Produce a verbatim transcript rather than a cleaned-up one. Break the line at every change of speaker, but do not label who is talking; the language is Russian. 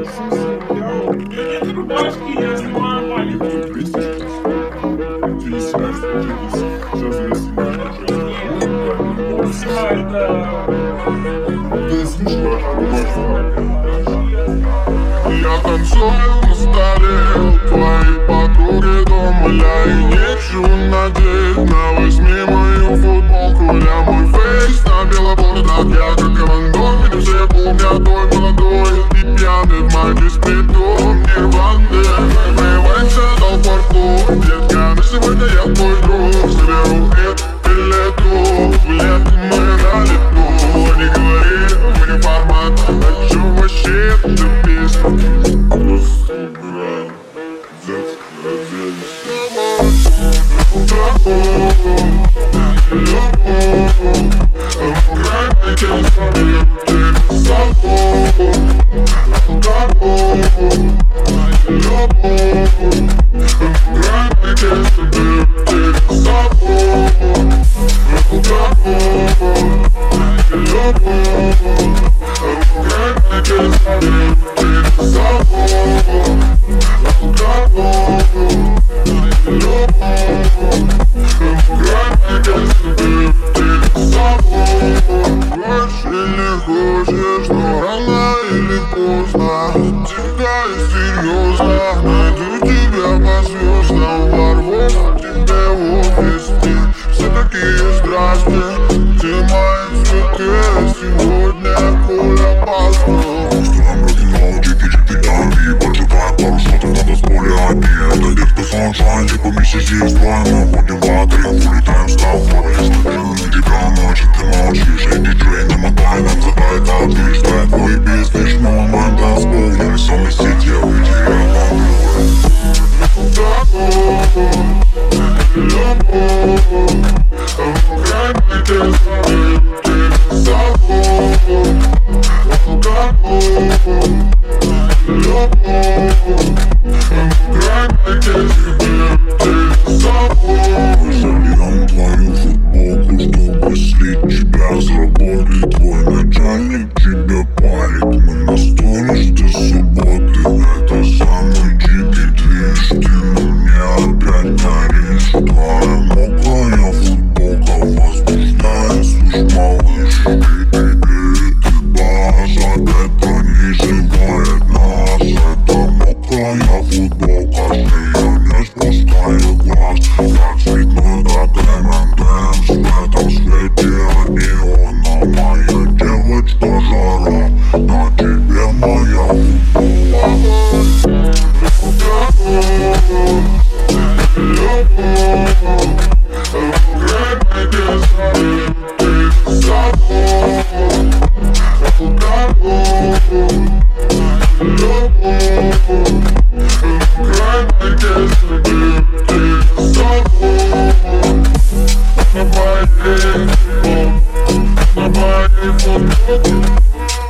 Эти рубашки я снимаю маленькую.
Я танцую на столе, твои подруги дома, и нечего надеть. На возьми мою футболку, ля мой фейс на белобордах. Я как Иван, видим все помнят твой молодой и пьяный в моей спидом нирванды. Вырывается до порту, детка, на сегодня я твой друг. Соберу это билету, в лету мы на лету. Не говори, мы не формат, хочу вообще эту песню. Просто убираем детское делище. Хочешь, но рано или поздно, тихо и серьезно, найду тебя по звездам, ворвусь к тебе в офис. Все такие здрасте, где мои цветы, сегодня пуля пасту. Устроим рок-н-ролл, чики-чики дамби, поджигаем пару шотов на танцполе одни. Это детка саншайн, типа миссис здесь двое, мы ходим в адрес, улетаем с тобой. Я смотрю на тебя ночи, ты молчишь, эй, диджей, намотай нам за это отлично. Твой бит смешно, мой танцпол, я не самый сеть, я выйти, Зальем твою футболку, чтобы слить тебя с работы. Твой начальник тебя парит, мы на сторис до субботы. Это самый дикий движ, ты на мне опять горишь. Твоя мокрая футболка возбуждает, слышь, малыш. Ты, ты, бас опять пронизывает нас. Это мокрая футболка, с нее не спускаю глаз. Как цветной, как эм энд эмс, в этом свете от неона. Моя девочка жара, на тебе моя
Nobody, nobody, nobody,